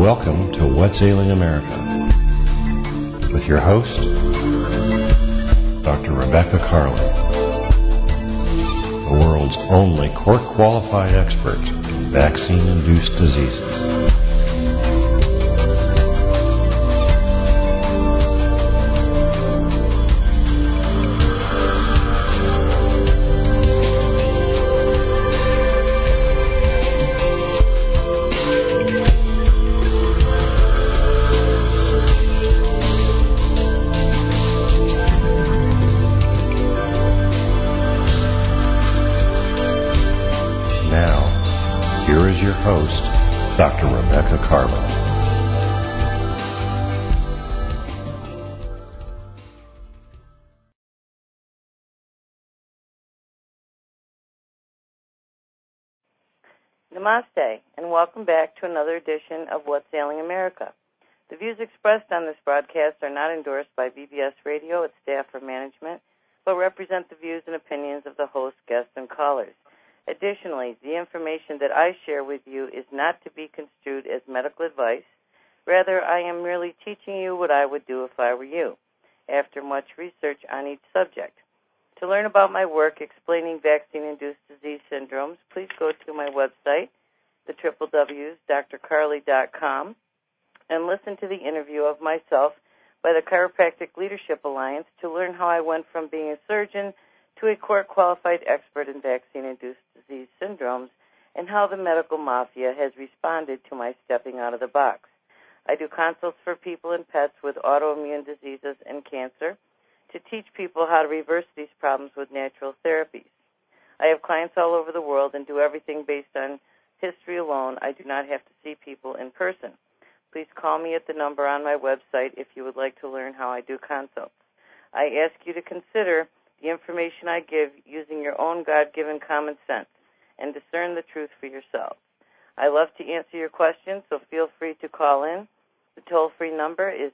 Welcome to What's Ailing America with your host, Dr. Rebecca Carlin, the world's only court-qualified expert in vaccine-induced diseases. Your host, Dr. Rebecca Carlin. Namaste, and welcome back to another edition of What's Ailing America. The views expressed on this broadcast are not endorsed by BBS Radio, its staff, or management, but represent the views and opinions of the host, guests, and callers. Additionally, the information that I share with you is not to be construed as medical advice. Rather, I am merely teaching you what I would do if I were you, after much research on each subject. To learn about my work explaining vaccine-induced disease syndromes, please go to my website, the www.drcarly.com, and listen to the interview of myself by the Chiropractic Leadership Alliance to learn how I went from being a surgeon to a court-qualified expert in vaccine-induced disease syndromes, and how the medical mafia has responded to my stepping out of the box. I do consults for people and pets with autoimmune diseases and cancer to teach people how to reverse these problems with natural therapies. I have clients all over the world and do everything based on history alone. I do not have to see people in person. Please call me at the number on my website if you would like to learn how I do consults. I ask you to consider the information I give using your own God-given common sense and discern the truth for yourselves. I love to answer your questions, so feel free to call in. The toll-free number is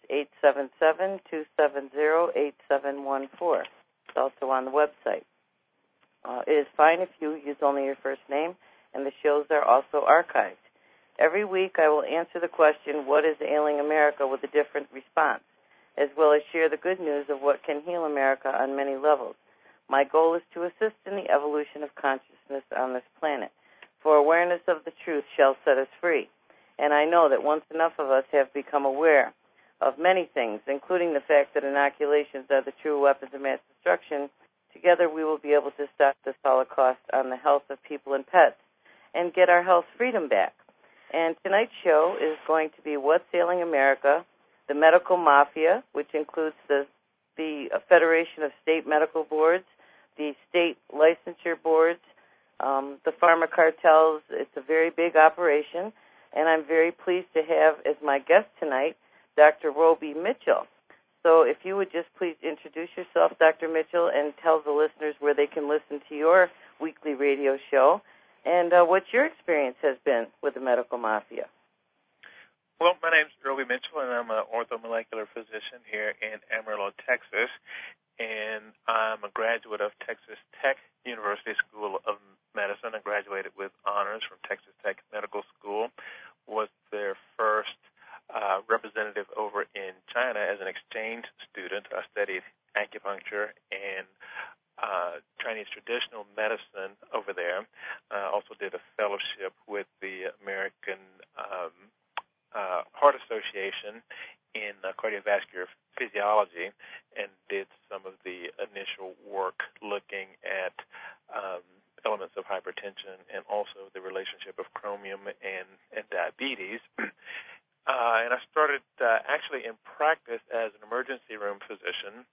877-270-8714. It's also on the website. It is fine if you use only your first name, and the shows are also archived. Every week I will answer the question, what is ailing America, with a different response, as well as share the good news of what can heal America on many levels. My goal is to assist in the evolution of consciousness on this planet, for awareness of the truth shall set us free. And I know that once enough of us have become aware of many things, including the fact that inoculations are the true weapons of mass destruction, together we will be able to stop this holocaust on the health of people and pets and get our health freedom back. And tonight's show is going to be What's Ailing America, the medical mafia, which includes the Federation of State Medical Boards, the state licensure boards, the pharma cartels. It's a very big operation, and I'm very pleased to have as my guest tonight Dr. Roby Mitchell. So if you would just please introduce yourself, Dr. Mitchell, and tell the listeners where they can listen to your weekly radio show and what your experience has been with the medical mafia. Well, my name is Roby Mitchell, and I'm an orthomolecular physician here in Amarillo, Texas, and I'm a graduate of Texas Tech University School of Medicine. I graduated with honors from Texas Tech Medical School, was their first representative over in China as an exchange student. I studied acupuncture and Chinese traditional medicine over there. I also did a fellowship with the American Heart Association in cardiovascular physiology, and did some of the initial work looking at elements of hypertension and also the relationship of chromium and diabetes. And I started actually in practice as an emergency room physician.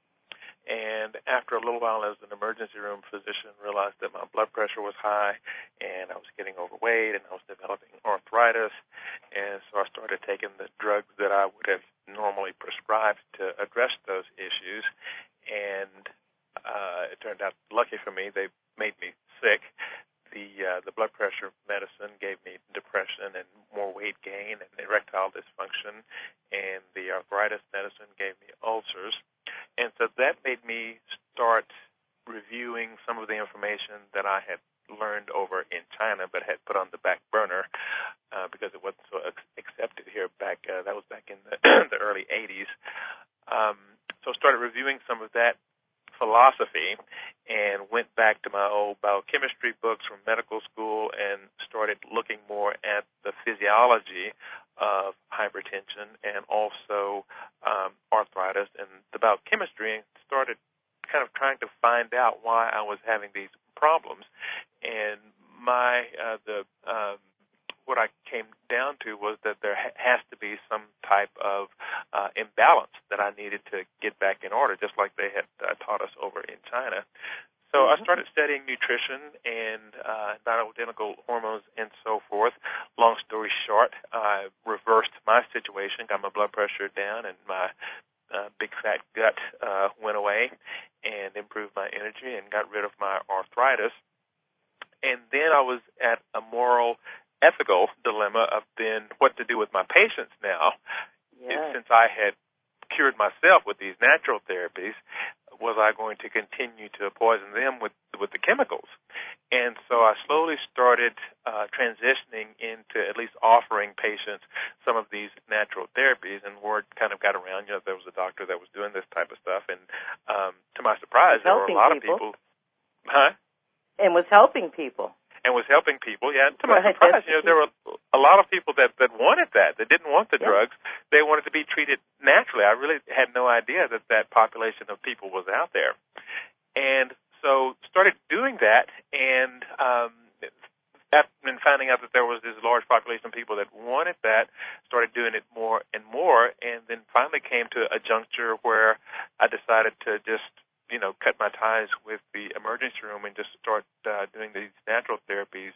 And after a little while as an emergency room physician, realized that my blood pressure was high and I was getting overweight and I was developing arthritis. And so I started taking the drugs that I would have normally prescribed to address those issues. And it turned out, lucky for me, they made me sick. The blood pressure medicine gave me depression and more weight gain and erectile dysfunction, and the arthritis medicine gave me ulcers. And so that made me start reviewing some of the information that I had learned over in China but had put on the back burner because it wasn't so accepted here back. That was back in the, the early 80s. So started reviewing some of that philosophy and went back to my old biochemistry books from medical school and started looking more at the physiology of hypertension and also arthritis and the biochemistry, and started kind of trying to find out why I was having these problems. And what I came down to was that there has to be some type of imbalance that I needed to get back in order, just like they had taught us over in China. So I started studying nutrition and bioidentical hormones and so forth. Long story short, I reversed my situation, got my blood pressure down, and my big fat gut went away, and improved my energy and got rid of my arthritis. And then I was at a moral, ethical dilemma of then what to do with my patients now. Yes. Since I had cured myself with these natural therapies, was I going to continue to poison them with the chemicals? And so I slowly started transitioning into at least offering patients some of these natural therapies, and word kind of got around. There was a doctor that was doing this type of stuff, and to my surprise, there were a lot of people. Huh? And was helping people. And was helping people, yeah. To my surprise, there were a lot of people that wanted that. They didn't want the drugs. They wanted to be treated naturally. I really had no idea that population of people was out there. And so started doing that, and finding out that there was this large population of people that wanted that, started doing it more and more, and then finally came to a juncture where I decided to just cut my ties with the emergency room and just start doing these natural therapies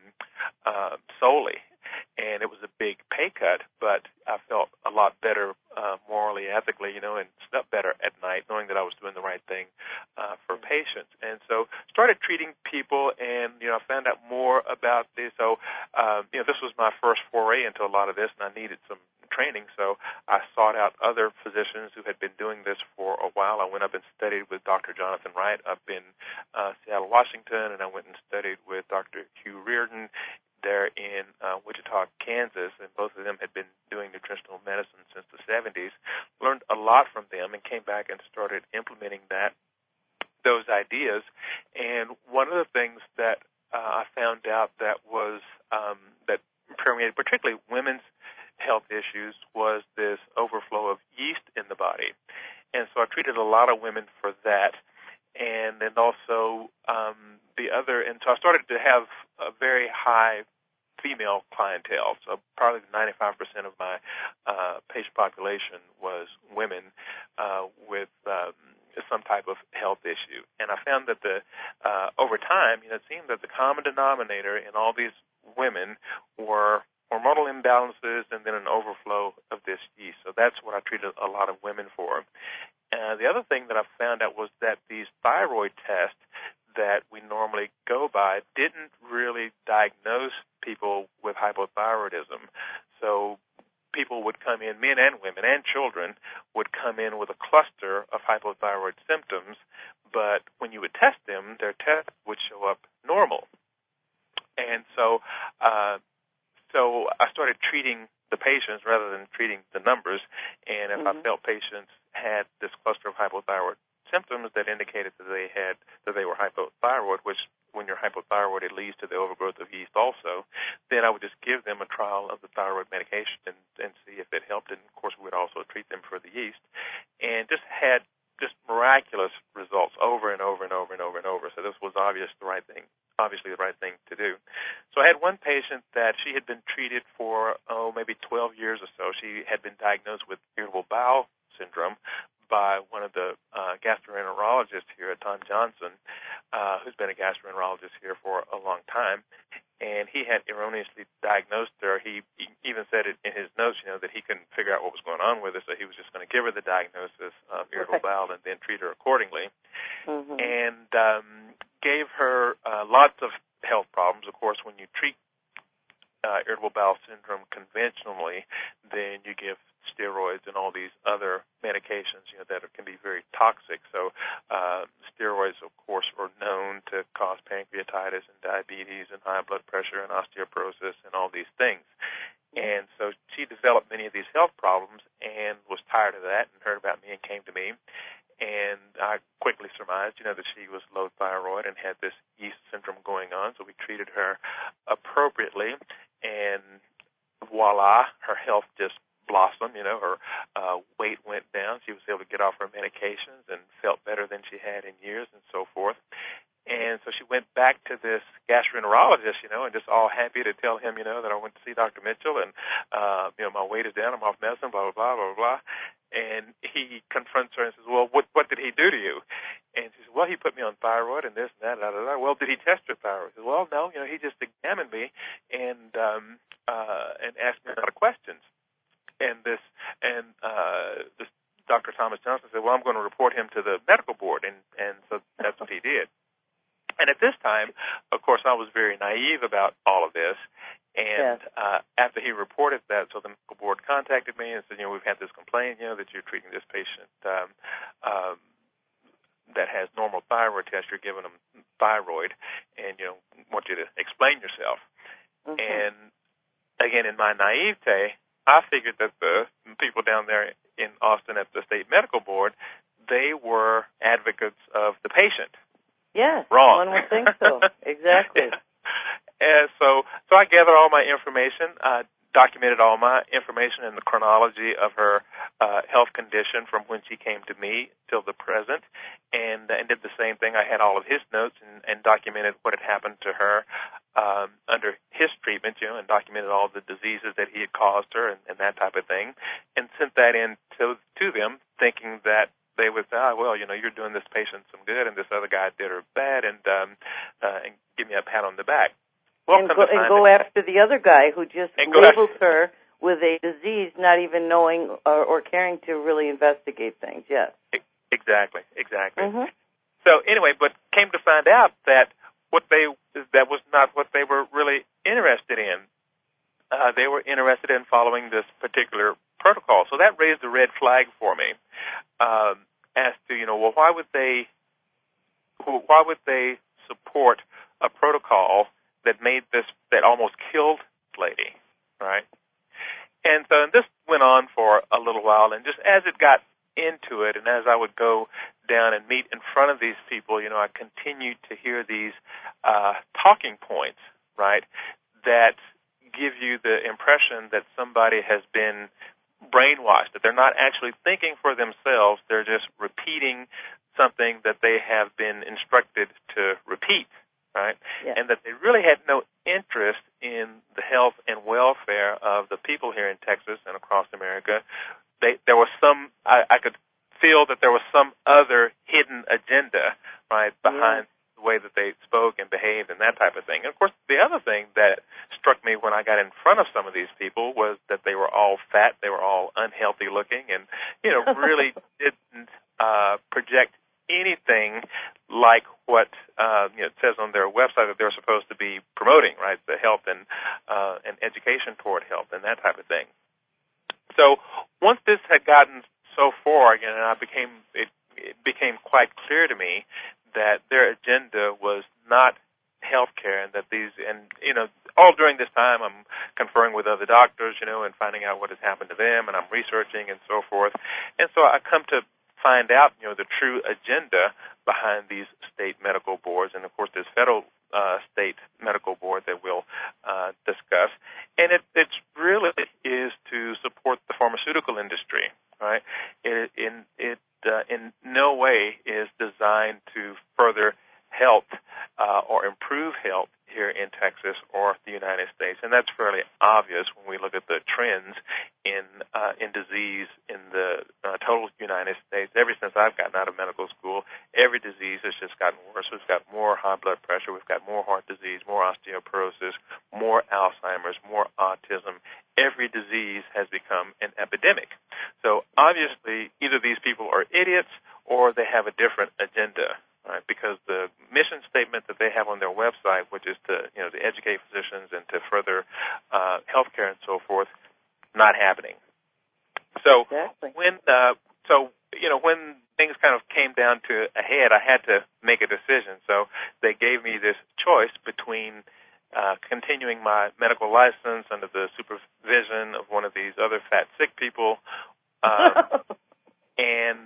solely. And it was a big pay cut, but I felt a lot better morally, ethically, and slept better at night knowing that I was doing the right thing for patients. And so started treating people, and, I found out more about this. So, this was my first foray into a lot of this, and I needed some training, so I sought out other physicians who had been doing this for a while. I went up and studied with Dr. Jonathan Wright up in Seattle, Washington, and I went and studied with Dr. Hugh Reardon there in Wichita, Kansas, and both of them had been doing nutritional medicine since the 70s. Learned a lot from them and came back and started implementing those ideas. And one of the things that I found out that was that permeated particularly women's health issues was this overflow of yeast in the body. And so I treated a lot of women for that. And then also and so I started to have a very high female clientele. So probably 95% of my patient population was women with some type of health issue. And I found that over time, it seemed that the common denominator in all these women were hormonal imbalances and then an overflow of this yeast. So that's what I treated a lot of women for. The other thing that I found out was that these thyroid tests that we normally go by didn't really diagnose people with hypothyroidism. So people would come in, men and women and children, would come in with a cluster of hypothyroid symptoms, but when you would test them, their test would show up normal. And so I started treating the patients rather than treating the numbers, and if I felt patients had this cluster of hypothyroid symptoms that indicated that they were hypothyroid, which when you're hypothyroid, it leads to the overgrowth of yeast also, then I would just give them a trial of the thyroid medication and see if it helped. And, of course, we would also treat them for the yeast. And just had just miraculous results over and over and over and over and over. So this was obviously the right thing to do. So I had one patient that she had been treated for, maybe 12 years or so. She had been diagnosed with irritable bowel syndrome by one of the gastroenterologists here at Tom Johnson, who's been a gastroenterologist here for a long time. And he had erroneously diagnosed her. He even said it in his notes, that he couldn't figure out what was going on with her, so he was just going to give her the diagnosis of irritable bowel and then treat her accordingly. And gave her lots of health problems. Of course, when you treat irritable bowel syndrome conventionally, then you give steroids and all these other medications, that can be very toxic. So steroids, of course, are known to cause pancreatitis and diabetes and high blood pressure and osteoporosis and all these things. And so she developed many of these health problems and was tired of that and heard about me and came to me. And I quickly surmised, that she was low thyroid and had this yeast syndrome going on. So we treated her appropriately, and voila, her health just blossomed. Her weight went down. She was able to get off her medications and felt better than she had in years and so forth. And so she went back to this gastroenterologist, and just all happy to tell him, that I went to see Dr. Mitchell and, my weight is down, I'm off medicine, blah, blah, blah, blah, blah. And he confronts her and says, well, what did he do to you? And she says, well, he put me on thyroid and this and that, da, da, da. Well, did he test your thyroid? He says, well, no, he just examined me and asked me a lot of questions. And this Dr. Thomas Johnson said, well, I'm going to report him to the medical board. And so that's what he did. And at this time, of course, I was very naive about all of this. And after he reported that, so the medical board contacted me and said, we've had this complaint, that you're treating this patient that has normal thyroid test. You're giving them thyroid, and, want you to explain yourself. Mm-hmm. And, again, in my naivete, I figured that the people down there in Austin at the state medical board, they were advocates of the patient. Yes, wrong. One would think so. Exactly. And so I gathered all my information, documented all my information in the chronology of her health condition from when she came to me till the present, and did the same thing. I had all of his notes and documented what had happened to her under his treatment, and documented all the diseases that he had caused her and that type of thing, and sent that in to them, thinking that they would say, well, you're doing this patient some good, and this other guy did her bad, and give me a pat on the back. Well, and go after the other guy who just labeled her with a disease, not even knowing or caring to really investigate things. Yes. Exactly. Mm-hmm. So anyway, but came to find out that that was not what they were really interested in. They were interested in following this particular protocol. So that raised a red flag for me as to, well, why would they support a protocol that almost killed this lady, right? And so this went on for a little while, and just as it got into it, and as I would go down and meet in front of these people, I continued to hear these talking points, right, that give you the impression that somebody has been brainwashed, that they're not actually thinking for themselves, they're just repeating something that they have been instructed to repeat, right? Yeah. And that they really had no interest in the health and welfare of the people here in Texas and across America. There was I could feel that there was some other hidden agenda, right, behind the way that they spoke and behaved and that type of thing. And, of course, the other thing that struck me when I got in front of some of these people was that they were all fat, they were all unhealthy looking, and, really didn't project anything like what it says on their website that they're supposed to be promoting, right, the health and education toward health and that type of thing. So once this had gotten so far, and it became quite clear to me that their agenda was not healthcare, and that all during this time I'm conferring with other doctors, and finding out what has happened to them, and I'm researching and so forth. And so I come to find out, the true agenda behind these state medical boards, and of course this federal state medical board that we'll discuss. And it really is to support the pharmaceutical industry, right? It in no way is designed to further health or improve health here in Texas or the United States, and that's fairly obvious when we look at the trends in disease in the total United States. Ever since I've gotten out of medical school, every disease has just gotten worse. We've got more high blood pressure, we've got more heart disease, more osteoporosis, more Alzheimer's, more autism. Every disease has become an epidemic. So obviously, either these people are idiots or they have a different agenda. Right, because the mission statement that they have on their website, which is to educate physicians and to further healthcare and so forth, not happening. So exactly. when things kind of came down to a head, I had to make a decision. So they gave me this choice between continuing my medical license under the supervision of one of these other fat, sick people, and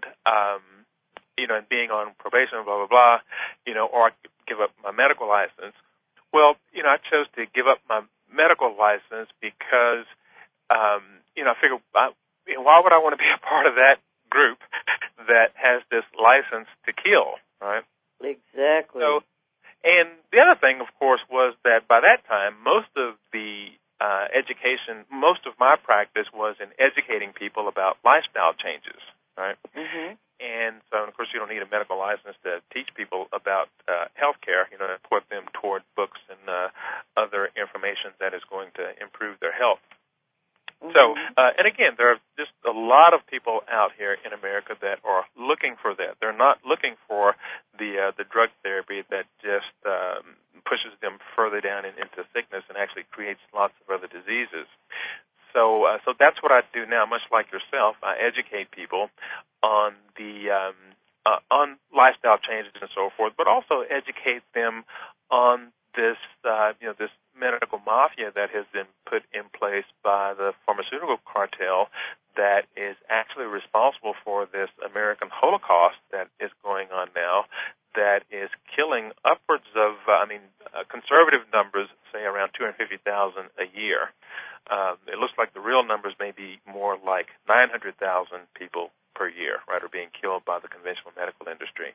and being on probation, blah, blah, blah, or I could give up my medical license. Well, I chose to give up my medical license because, I figured, why would I want to be a part of that group that has this license to kill, right? Exactly. So, and the other thing, of course, was that by that time, most of the education, most of my practice was in educating people about lifestyle changes, right? Mm-hmm. And so, of course, you don't need a medical license to teach people about health care, to put them toward books and other information that is going to improve their health. Mm-hmm. So, and again, there are just a lot of people out here in America that are looking for that. They're not looking for the drug therapy that just pushes them further down into sickness and actually creates lots of other diseases. So that's what I do now, much like yourself. I educate people on the on lifestyle changes and so forth, but also educate them on this this medical mafia that has been put in place by the pharmaceutical cartel that is actually responsible for this American Holocaust that is going on now, that is killing upwards of, conservative numbers say around 250,000 a year. It looks like the real numbers may be more like 900,000 people per year, right, are being killed by the conventional medical industry.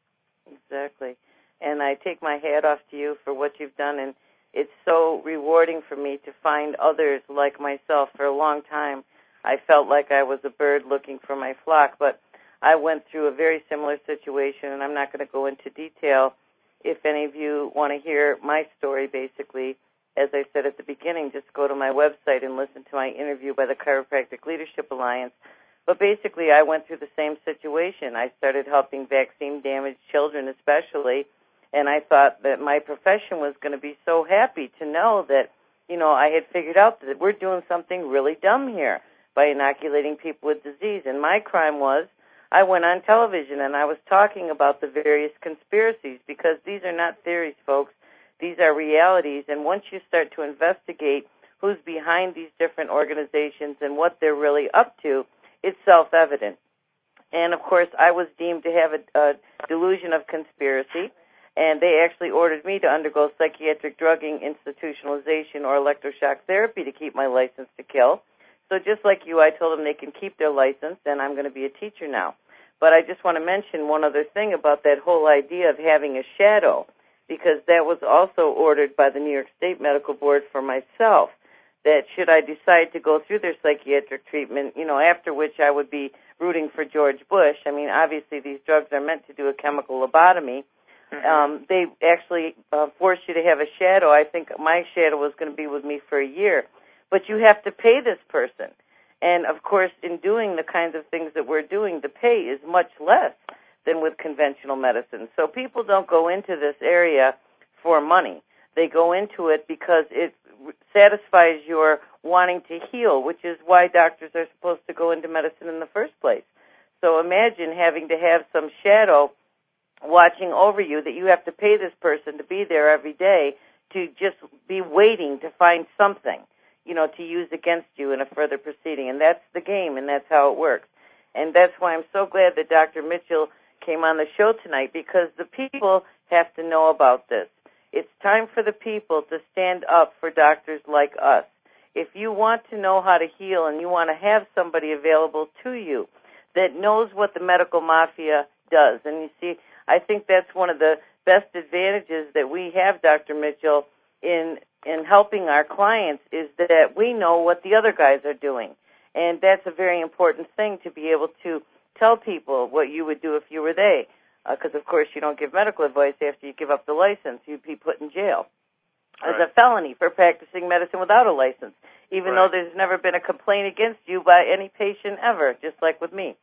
Exactly. And I take my hat off to you for what you've done, and it's so rewarding for me to find others like myself. For a long time, I felt like I was a bird looking for my flock, but I went through a very similar situation, and I'm not going to go into detail. If any of you want to hear my story, basically, as I said at the beginning, just go to my website and listen to my interview by the Chiropractic Leadership Alliance. But basically, I went through the same situation. I started helping vaccine-damaged children especially, and I thought that my profession was going to be so happy to know that, I had figured out that we're doing something really dumb here by inoculating people with disease. And my crime was I went on television and I was talking about the various conspiracies, because these are not theories, folks. These are realities. And once you start to investigate who's behind these different organizations and what they're really up to, it's self-evident. And, of course, I was deemed to have a delusion of conspiracy, and they actually ordered me to undergo psychiatric drugging, institutionalization, or electroshock therapy to keep my license to kill. So just like you, I told them they can keep their license, and I'm going to be a teacher now. But I just want to mention one other thing about that whole idea of having a shadow, because that was also ordered by the New York State Medical Board for myself, that should I decide to go through their psychiatric treatment, after which I would be rooting for George Bush. I mean, obviously these drugs are meant to do a chemical lobotomy. Mm-hmm. They actually force you to have a shadow. I think my shadow was going to be with me for a year. But you have to pay this person. And, of course, in doing the kinds of things that we're doing, the pay is much less than with conventional medicine. So people don't go into this area for money. They go into it because it satisfies your wanting to heal, which is why doctors are supposed to go into medicine in the first place. So imagine having to have some shadow watching over you, that you have to pay this person to be there every day to just be waiting to find something, to use against you in a further proceeding. And that's the game, and that's how it works. And that's why I'm so glad that Dr. Mitchell came on the show tonight, because the people have to know about this. It's time for the people to stand up for doctors like us. If you want to know how to heal and you want to have somebody available to you that knows what the medical mafia does, and you see, I think that's one of the best advantages that we have, Dr. Mitchell, in helping our clients, is that we know what the other guys are doing. And that's a very important thing, to be able to tell people what you would do if you were they. Because, of course, you don't give medical advice after you give up the license. You'd be put in jail as a felony for practicing medicine without a license, even though there's never been a complaint against you by any patient ever, just like with me.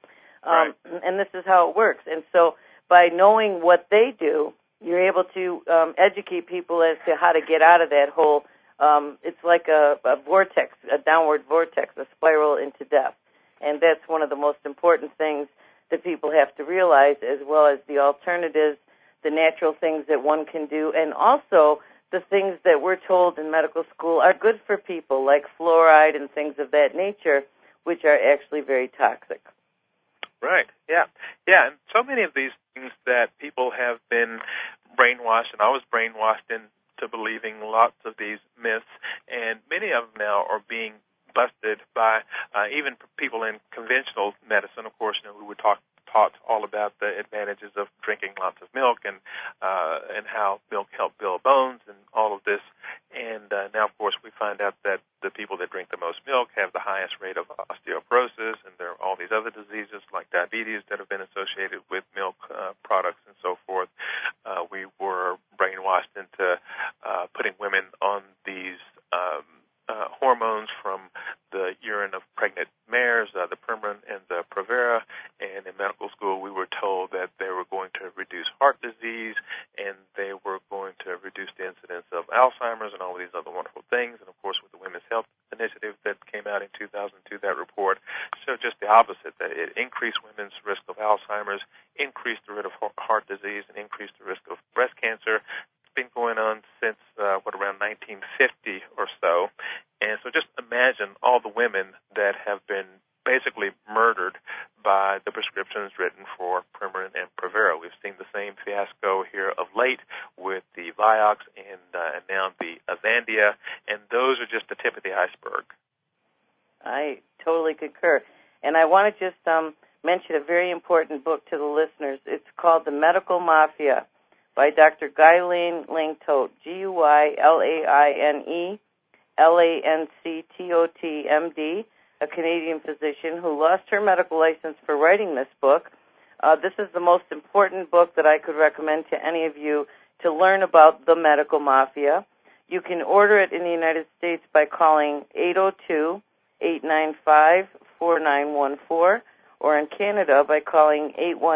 And this is how it works. And so by knowing what they do, you're able to educate people as to how to get out of that whole, it's like a vortex, a downward vortex, a spiral into death. And that's one of the most important things that people have to realize, as well as the alternatives, the natural things that one can do, and also the things that we're told in medical school are good for people, like fluoride and things of that nature, which are actually very toxic. Right, yeah. Yeah, and so many of these things that people have been brainwashed, and I was brainwashed into believing lots of these myths, and many of them now are being busted by even people in conventional medicine. Of course, we were taught all about the advantages of drinking lots of milk and how milk helped build bones and all of this. And now, of course, we find out that the people that drink the most milk have the highest rate of osteoporosis, and there are all these other diseases like diabetes that have been associated with milk products and so forth. We were brainwashed into putting women on these hormones from the urine of pregnant mares, the Premarin and the Provera, and in medical school we were told that they were going to reduce heart disease and they were going to reduce the incidence of Alzheimer's and all of these other wonderful things. And of course with the Women's Health Initiative that came out in 2002, that report showed just the opposite, that it increased women's risk of Alzheimer's, increased the rate of heart disease, and increased the risk of breast cancer. Been going on since around 1950 or so, and so just imagine all the women that have been basically murdered by the prescriptions written for Premarin and Provera. We've seen the same fiasco here of late with the Vioxx and now the Avandia, and those are just the tip of the iceberg. I totally concur, and I want to just mention a very important book to the listeners. It's called The Medical Mafia by Dr. Guylaine Langtot, Guylaine MD, a Canadian physician who lost her medical license for writing this book. This is the most important book that I could recommend to any of you to learn about the medical mafia. You can order it in the United States by calling 802-895-4914, or in Canada by calling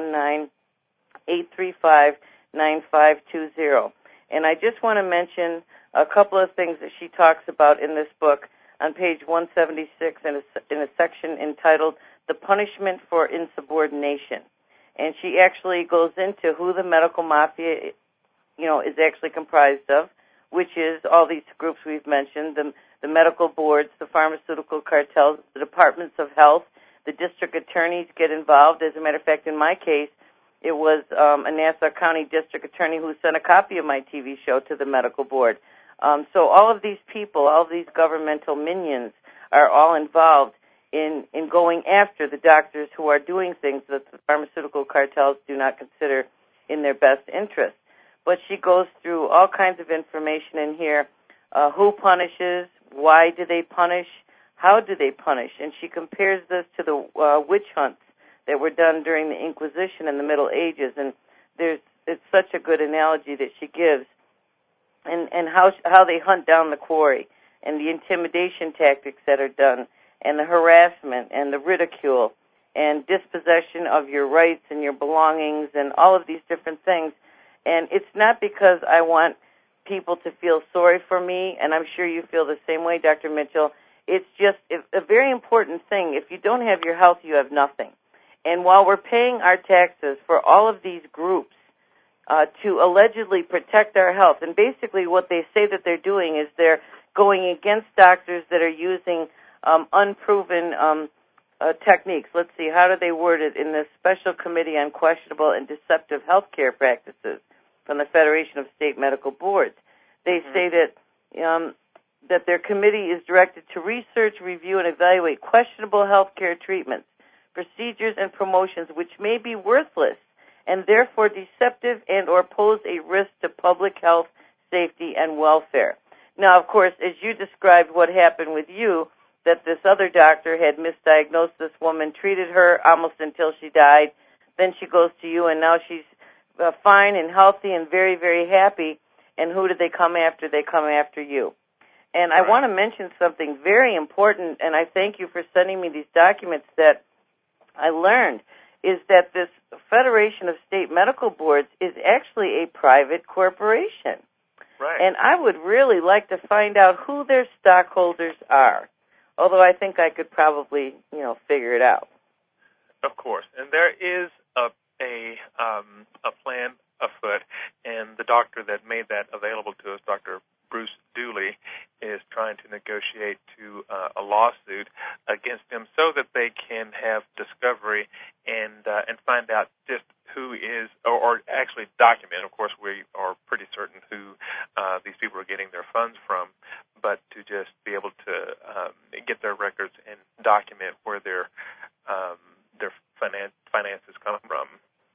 819-835-9520. And I just want to mention a couple of things that she talks about in this book on page 176 in a section entitled The Punishment for Insubordination. And she actually goes into who the medical mafia, is actually comprised of, which is all these groups we've mentioned, the medical boards, the pharmaceutical cartels, the departments of health, the district attorneys get involved. As a matter of fact, in my case, it was a Nassau County district attorney who sent a copy of my TV show to the medical board. So all of these people, all of these governmental minions are all involved in going after the doctors who are doing things that the pharmaceutical cartels do not consider in their best interest. But she goes through all kinds of information in here. Who punishes? Why do they punish? How do they punish? And she compares this to the witch hunts that were done during the Inquisition in the Middle Ages. And it's such a good analogy that she gives. And how they hunt down the quarry, and the intimidation tactics that are done, and the harassment, and the ridicule, and dispossession of your rights and your belongings, and all of these different things. And it's not because I want people to feel sorry for me, and I'm sure you feel the same way, Dr. Mitchell. It's just a very important thing. If you don't have your health, you have nothing. And while we're paying our taxes for all of these groups, to allegedly protect our health. And basically what they say that they're doing is they're going against doctors that are using unproven techniques. Let's see, how do they word it in this Special Committee on Questionable and Deceptive Healthcare Practices from the Federation of State Medical Boards? They say that that their committee is directed to research, review, and evaluate questionable healthcare treatments, procedures, and promotions which may be worthless and therefore deceptive and or pose a risk to public health, safety, and welfare. Now, of course, as you described what happened with you, that this other doctor had misdiagnosed this woman, treated her almost until she died, then she goes to you, and now she's fine and healthy and very, very happy, and who did they come after? They come after you. And I want to mention something very important, and I thank you for sending me these documents that I learned, is that this Federation of State Medical Boards is actually a private corporation. Right. And I would really like to find out who their stockholders are, although I think I could probably, figure it out. Of course. And there is a plan afoot, and the doctor that made that available to us, Dr. Bruce Dooley, is trying to negotiate to a lawsuit against them so that they can have discovery and find out just who is, or actually document. Of course, we are pretty certain who these people are getting their funds from, but to just be able to get their records and document where their finances come from.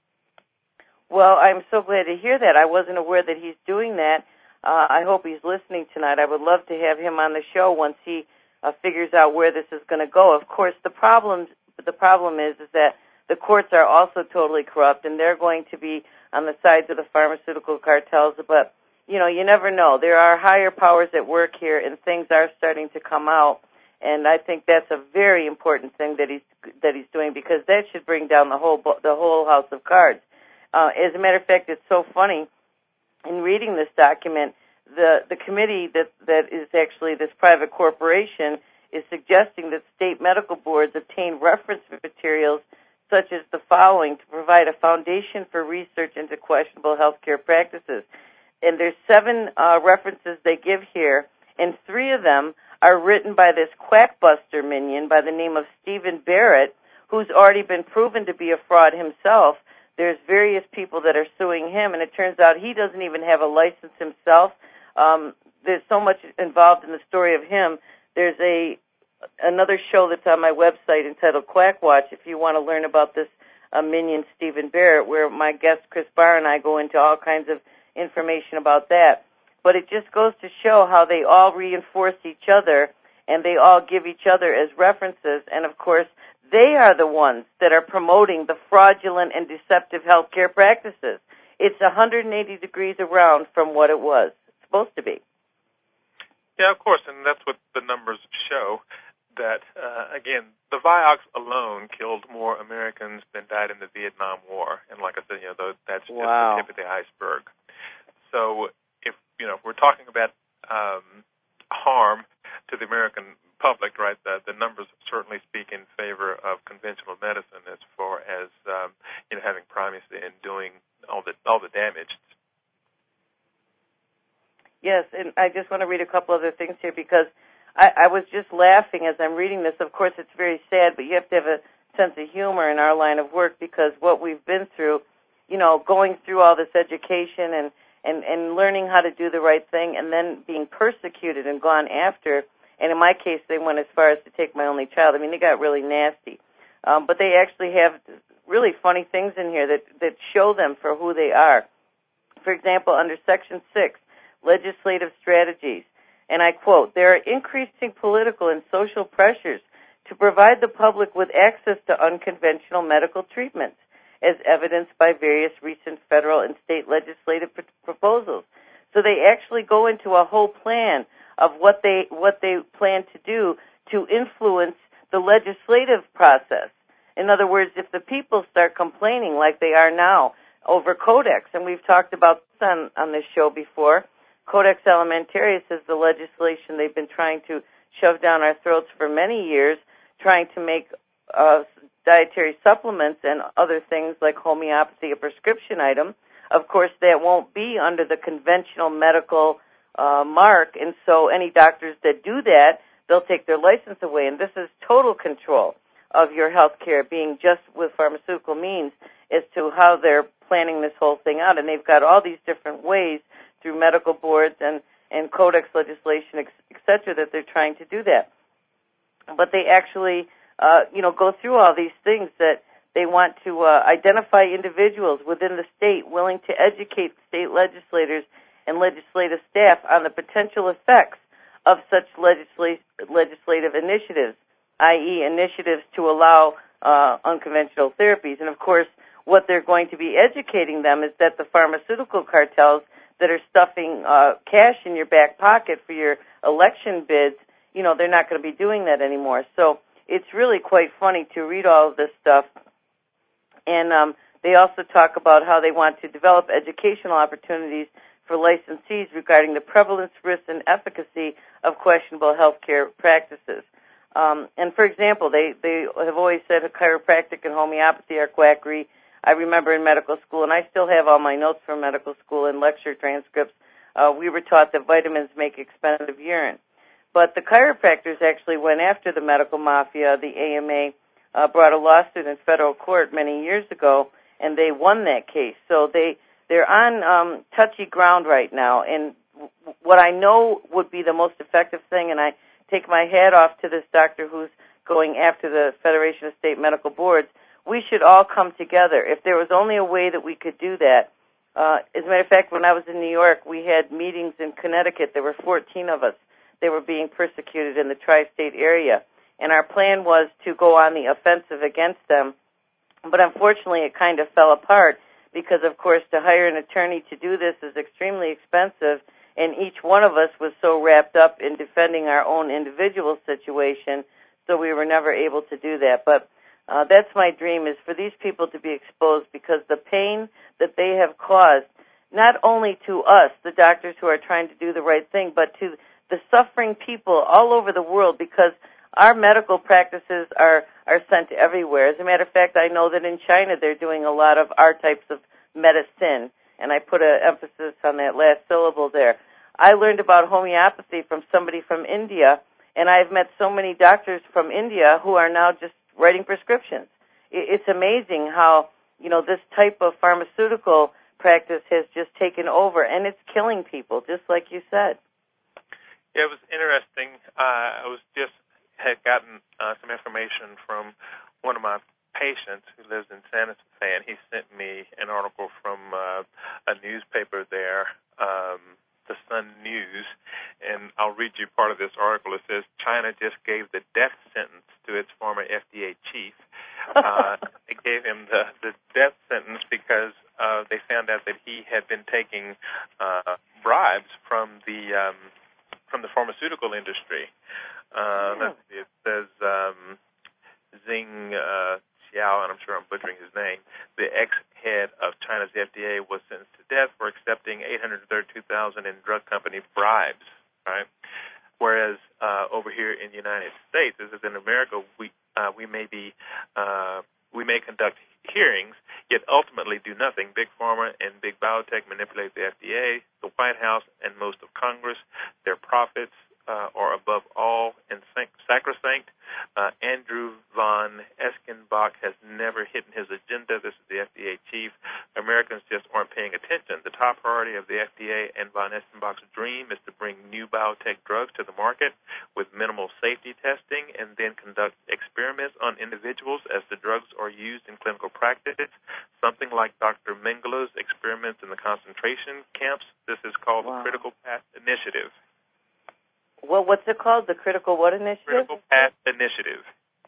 Well, I'm so glad to hear that. I wasn't aware that he's doing that. I hope he's listening tonight. I would love to have him on the show once he figures out where this is going to go. Of course, the problem is that the courts are also totally corrupt, and they're going to be on the sides of the pharmaceutical cartels. But, you know, you never know. There are higher powers at work here, and things are starting to come out. And I think that's a very important thing that he's doing, because that should bring down the whole house of cards. As a matter of fact, it's so funny. In reading this document, the committee that is actually this private corporation is suggesting that state medical boards obtain reference materials such as the following to provide a foundation for research into questionable healthcare practices. And there's 7 references they give here, and 3 of them are written by this quackbuster minion by the name of Stephen Barrett, who's already been proven to be a fraud himself. There's various people that are suing him, and it turns out he doesn't even have a license himself. There's so much involved in the story of him. There's another show that's on my website entitled Quack Watch if you want to learn about this minion, Stephen Barrett, where my guest Chris Barr and I go into all kinds of information about that. But it just goes to show how they all reinforce each other, and they all give each other as references, and of course they are the ones that are promoting the fraudulent and deceptive healthcare practices. It's 180 degrees around from what it was supposed to be. Yeah, of course, and that's what the numbers show, that, again, the Vioxx alone killed more Americans than died in the Vietnam War. And like I said, that's just the tip of the iceberg. So if we're talking about harm to the American public, right, the numbers certainly speak in favor of conventional medicine as far as having primacy and doing all the damage. Yes, and I just want to read a couple other things here, because I was just laughing as I'm reading this. Of course, it's very sad, but you have to have a sense of humor in our line of work, because what we've been through, going through all this education and learning how to do the right thing, and then being persecuted and gone after. And in my case, they went as far as to take my only child. I mean, they got really nasty. But they actually have really funny things in here that show them for who they are. For example, under Section 6, Legislative Strategies, and I quote, "There are increasing political and social pressures to provide the public with access to unconventional medical treatments, as evidenced by various recent federal and state legislative proposals." So they actually go into a whole plan of what they plan to do to influence the legislative process. In other words, if the people start complaining like they are now over Codex, and we've talked about this on this show before, Codex Alimentarius is the legislation they've been trying to shove down our throats for many years, trying to make dietary supplements and other things like homeopathy a prescription item. Of course, that won't be under the conventional medical mark, and so any doctors that do that, they'll take their license away, and this is total control of your health care being just with pharmaceutical means as to how they're planning this whole thing out, and they've got all these different ways through medical boards and codex legislation, et cetera, that they're trying to do that. But they actually, go through all these things that they want to identify individuals within the state willing to educate state legislators and legislative staff on the potential effects of such legislative initiatives, i.e. initiatives to allow unconventional therapies. And, of course, what they're going to be educating them is that the pharmaceutical cartels that are stuffing cash in your back pocket for your election bids, they're not going to be doing that anymore. So it's really quite funny to read all of this stuff. And they also talk about how they want to develop educational opportunities for licensees regarding the prevalence, risk, and efficacy of questionable healthcare practices. And, for example, they have always said chiropractic and homeopathy are quackery. I remember in medical school, and I still have all my notes from medical school and lecture transcripts, we were taught that vitamins make expensive urine. But the chiropractors actually went after the medical mafia. The AMA brought a lawsuit in federal court many years ago, and they won that case. So they're on touchy ground right now. And what I know would be the most effective thing, and I take my hat off to this doctor who's going after the Federation of State Medical Boards, we should all come together. If there was only a way that we could do that. As a matter of fact, when I was in New York, we had meetings in Connecticut. There were 14 of us. They were being persecuted in the tri-state area. And our plan was to go on the offensive against them. But unfortunately, it kind of fell apart because, of course, to hire an attorney to do this is extremely expensive, and each one of us was so wrapped up in defending our own individual situation, so we were never able to do that. But that's my dream, is for these people to be exposed, because the pain that they have caused, not only to us, the doctors who are trying to do the right thing, but to the suffering people all over the world, because our medical practices are sent everywhere. As a matter of fact, I know that in China they're doing a lot of our types of medicine, and I put an emphasis on that last syllable there. I learned about homeopathy from somebody from India, and I've met so many doctors from India who are now just writing prescriptions. It's amazing how, this type of pharmaceutical practice has just taken over, and it's killing people, just like you said. Yeah, it was interesting. Had gotten some information from one of my patients who lives in Santa Fe, and he sent me an article from a newspaper there, the Sun News, and I'll read you part of this article. It says, China just gave the death sentence to its former FDA chief. They gave him the death sentence because they found out that he had been taking bribes from the pharmaceutical industry. It says Zheng Xiao, and I'm sure I'm butchering his name, the ex-head of China's FDA was sentenced to death for accepting $832,000 in drug company bribes, right? Whereas over here in the United States, as in America, we may conduct hearings, yet ultimately do nothing. Big Pharma and Big Biotech manipulate the FDA, the White House, and most of Congress. Their profits are above all and sacrosanct. Andrew von Eschenbach has never hidden his agenda. This is the FDA chief. Americans just aren't paying attention. The top priority of the FDA and von Eschenbach's dream is to bring new biotech drugs to the market with minimal safety testing and then conduct experiments on individuals as the drugs are used in clinical practice, something like Dr. Mengele's experiments in the concentration camps. This is called the Critical Path Initiative. Well, what's it called? The Critical what initiative? Critical Path Initiative.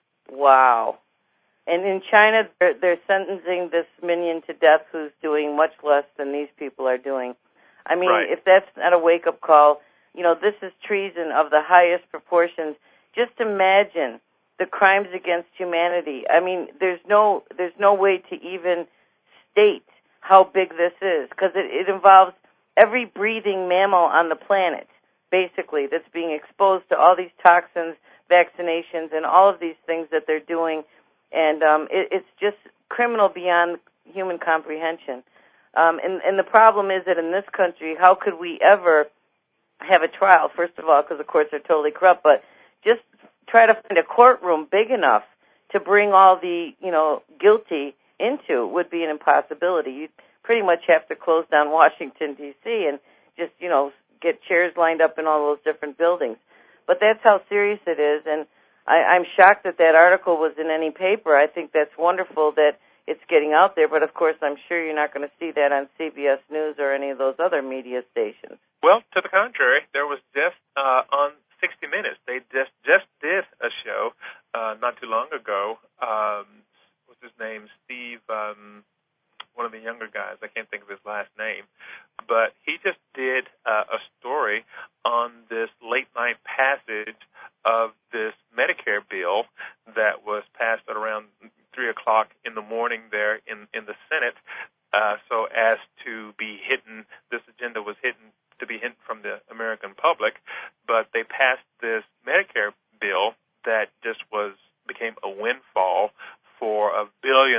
Wow. And in China, they're sentencing this minion to death who's doing much less than these people are doing. I mean, right. If that's not a wake-up call, this is treason of the highest proportions. Just imagine the crimes against humanity. I mean, there's no way to even state how big this is, because it involves every breathing mammal on the planet, basically, that's being exposed to all these toxins, vaccinations, and all of these things that they're doing. And it's just criminal beyond human comprehension. And the problem is that in this country, how could we ever have a trial? First of all, because the courts are totally corrupt, but just try to find a courtroom big enough to bring all the, guilty into would be an impossibility. You'd pretty much have to close down Washington, D.C. and just, get chairs lined up in all those different buildings. But that's how serious it is, and I'm shocked that article was in any paper. I think that's wonderful that it's getting out there, but of course I'm sure you're not going to see that on CBS News or any of those other media stations. Well, to the contrary, there was just on 60 Minutes, they just did a show not too long ago. What's his name? Steve, one of the younger guys. I can't think of his last name. But he just did a story on this late-night passage of this Medicare bill that was passed at around 3 o'clock in the morning there in the Senate, so as to be hidden. This agenda was to be hidden from the American public, but they passed this Medicare bill that just became a windfall for billions of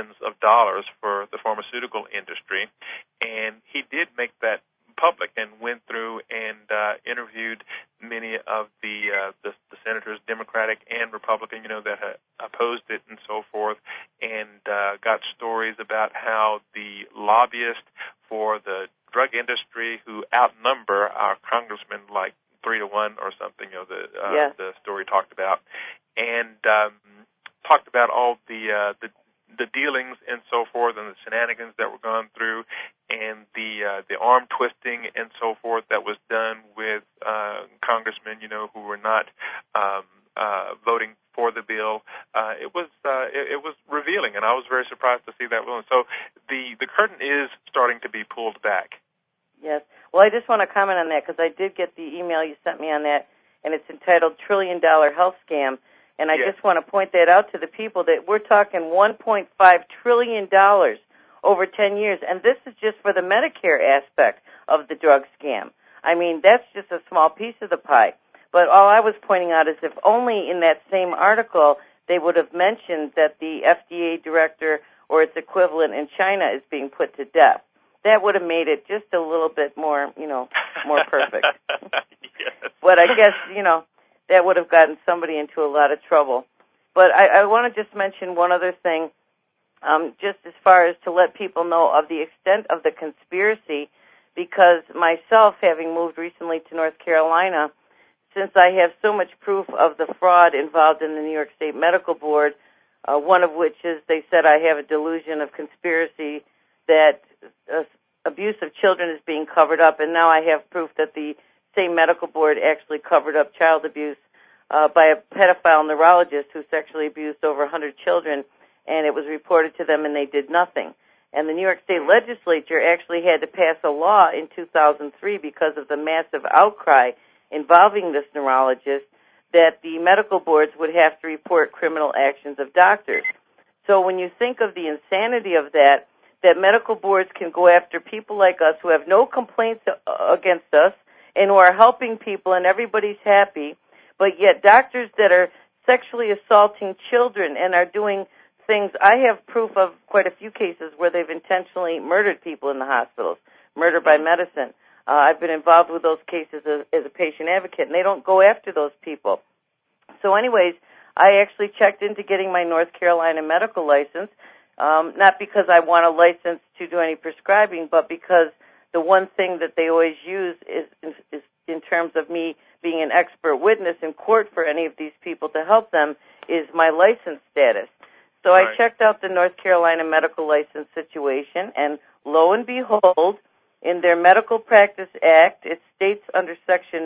dollars for the pharmaceutical industry, and he did make that public and went through and interviewed many of the senators, Democratic and Republican, that opposed it and so forth, and got stories about how the lobbyists for the drug industry, who outnumber our congressmen like 3-1 or something, the story talked about, and talked about all the dealings and so forth, and the shenanigans that were gone through, and the arm twisting and so forth that was done with congressmen, who were not voting for the bill. It was revealing, and I was very surprised to see that. So the curtain is starting to be pulled back. Yes. Well, I just want to comment on that because I did get the email you sent me on that, and it's entitled $1 Trillion Health Scam. And I just want to point that out to the people that we're talking $1.5 trillion over 10 years, and this is just for the Medicare aspect of the drug scam. I mean, that's just a small piece of the pie. But all I was pointing out is if only in that same article they would have mentioned that the FDA director or its equivalent in China is being put to death. That would have made it just a little bit more, more perfect. Yes. But I guess, that would have gotten somebody into a lot of trouble. But I want to just mention one other thing, just as far as to let people know of the extent of the conspiracy, because myself, having moved recently to North Carolina, since I have so much proof of the fraud involved in the New York State Medical Board, one of which is they said I have a delusion of conspiracy that abuse of children is being covered up, and now I have proof that the same medical board actually covered up child abuse by a pedophile neurologist who sexually abused over 100 children, and it was reported to them and they did nothing. And the New York State legislature actually had to pass a law in 2003 because of the massive outcry involving this neurologist that the medical boards would have to report criminal actions of doctors. So when you think of the insanity of that medical boards can go after people like us who have no complaints against us and who are helping people and everybody's happy, but yet doctors that are sexually assaulting children and are doing things, I have proof of quite a few cases where they've intentionally murdered people in the hospitals, murder by medicine. I've been involved with those cases as a patient advocate, and they don't go after those people. So anyways, I actually checked into getting my North Carolina medical license, not because I want a license to do any prescribing, but because the one thing that they always use is in terms of me being an expert witness in court for any of these people to help them is my license status. So I checked out the North Carolina medical license situation, and lo and behold, in their Medical Practice Act, it states under Section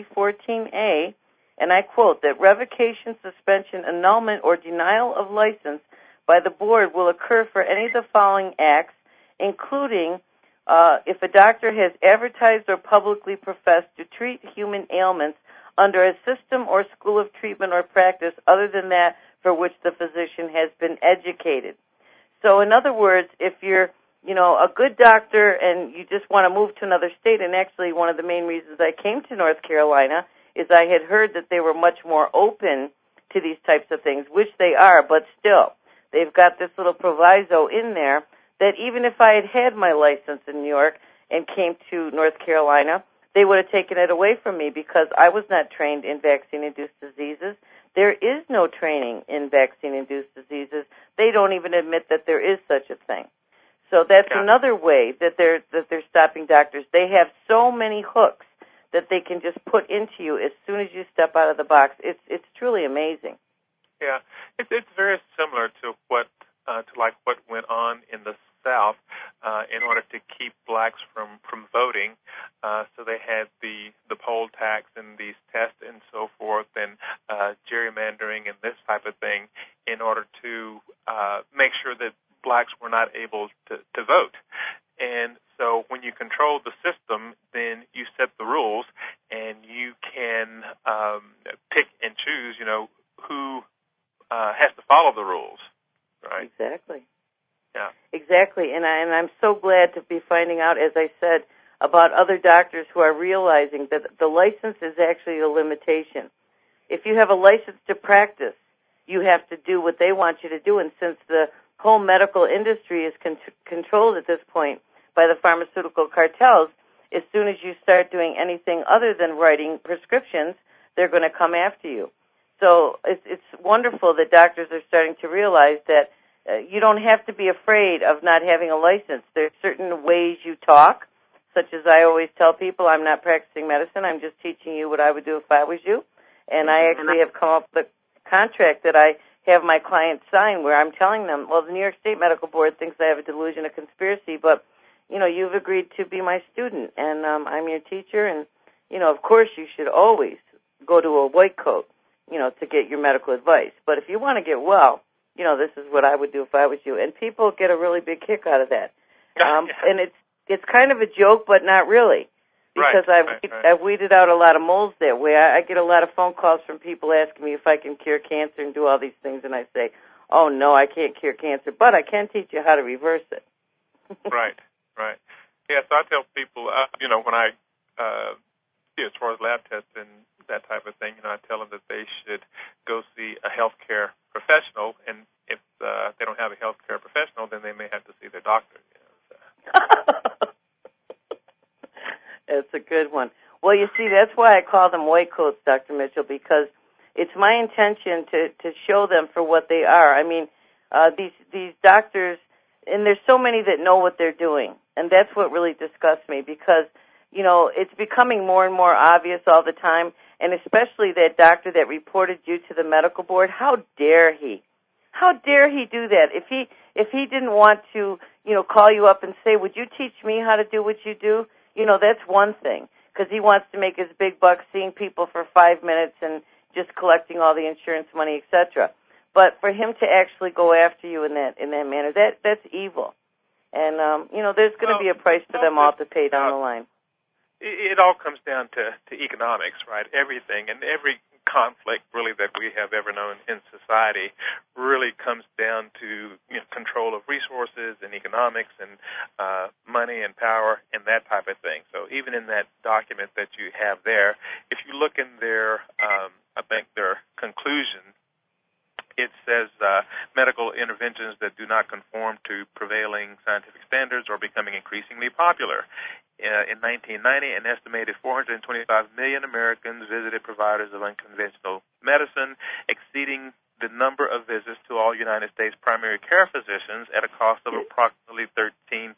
9014A, and I quote, that revocation, suspension, annulment, or denial of license by the board will occur for any of the following acts, including if a doctor has advertised or publicly professed to treat human ailments under a system or school of treatment or practice other than that for which the physician has been educated. So in other words, if you're, a good doctor and you just want to move to another state, and actually one of the main reasons I came to North Carolina is I had heard that they were much more open to these types of things, which they are, but still, they've got this little proviso in there that even if I had had my license in New York and came to North Carolina, they would have taken it away from me because I was not trained in vaccine-induced diseases. There is no training in vaccine-induced diseases. They don't even admit that there is such a thing. So that's another way that they're stopping doctors. They have so many hooks that they can just put into you as soon as you step out of the box. It's truly amazing. Yeah, it's very similar to what went on in the South in order to keep blacks from voting. So they had the poll tax and these tests and so forth, and gerrymandering and this type of thing in order to make sure that blacks were not able to vote. And so when you control the system, then you set the rules, and you can pick and choose, who has to follow the rules, right? Exactly. Yeah. Exactly, and I'm so glad to be finding out, as I said, about other doctors who are realizing that the license is actually a limitation. If you have a license to practice, you have to do what they want you to do, and since the whole medical industry is controlled at this point by the pharmaceutical cartels. As soon as you start doing anything other than writing prescriptions, they're going to come after you. So it's wonderful that doctors are starting to realize that you don't have to be afraid of not having a license. There are certain ways you talk, such as I always tell people, I'm not practicing medicine. I'm just teaching you what I would do if I was you. And I actually have come up with a contract that I have my clients sign where I'm telling them, well, the New York State Medical Board thinks I have a delusion of conspiracy, but, you know, you've agreed to be my student, and I'm your teacher, and, you know, of course you should always go to a white coat, you know, to get your medical advice. But if you want to get well, you know, this is what I would do if I was you. And people get a really big kick out of that. And it's kind of a joke, but not really. Because I've weeded out a lot of moles that way. I get a lot of phone calls from people asking me if I can cure cancer and do all these things, and I say, oh, no, I can't cure cancer, but I can teach you how to reverse it. Right. Yeah, so I tell people, you know, when I, as far as lab tests and that type of thing, you know, I tell them that they should go see a healthcare professional, and if they don't have a healthcare professional, then they may have to see their doctor. You know, so. That's a good one. Well, you see, that's why I call them white coats, Dr. Mitchell, because it's my intention to show them for what they are. I mean, these doctors, and there's so many that know what they're doing, and that's what really disgusts me because, you know, it's becoming more and more obvious all the time, and especially that doctor that reported you to the medical board. How dare he? How dare he do that? If he didn't want to, you know, call you up and say, would you teach me how to do what you do? You know, that's one thing, because he wants to make his big bucks seeing people for 5 minutes and just collecting all the insurance money, etc. But for him to actually go after you in that manner, that's evil. And, you know, there's going to be a price for them all to pay down the line. It all comes down to economics, right? Everything and every conflict really that we have ever known in society really comes down to, you know, control of resources and economics and money and power and that type of thing. So even in that document that you have there, if you look in their, I think their conclusion, it says medical interventions that do not conform to prevailing scientific standards are becoming increasingly popular. In 1990, an estimated 425 million Americans visited providers of unconventional medicine, exceeding the number of visits to all United States primary care physicians at a cost of approximately $13.7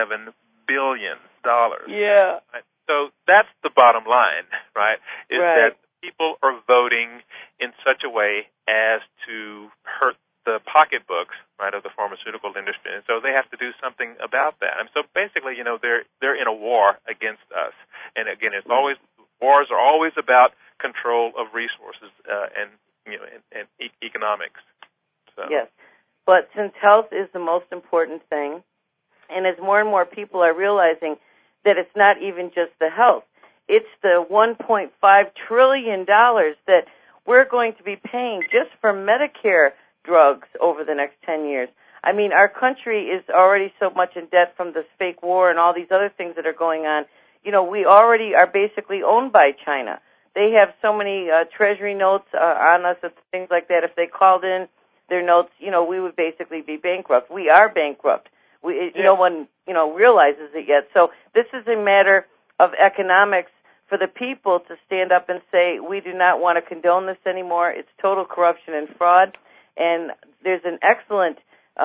billion. Yeah. So that's the bottom line, right? Is that people are voting in such a way as to hurt the pocketbooks, right, of the pharmaceutical industry, and so they have to do something about that. And so basically, you know, they're in a war against us. And again, it's always wars are always about control of resources and you know and economics. So. Yes, but since health is the most important thing, and as more and more people are realizing that it's not even just the health, it's the $1.5 trillion that we're going to be paying just for Medicare drugs over the next 10 years. I mean, our country is already so much in debt from this fake war and all these other things that are going on. You know, we already are basically owned by China. They have so many treasury notes on us and things like that. If they called in their notes, you know, we would basically be bankrupt. We are bankrupt. No one, you know, realizes it yet. So this is a matter of economics for the people to stand up and say, we do not want to condone this anymore. It's total corruption and fraud. And there's an excellent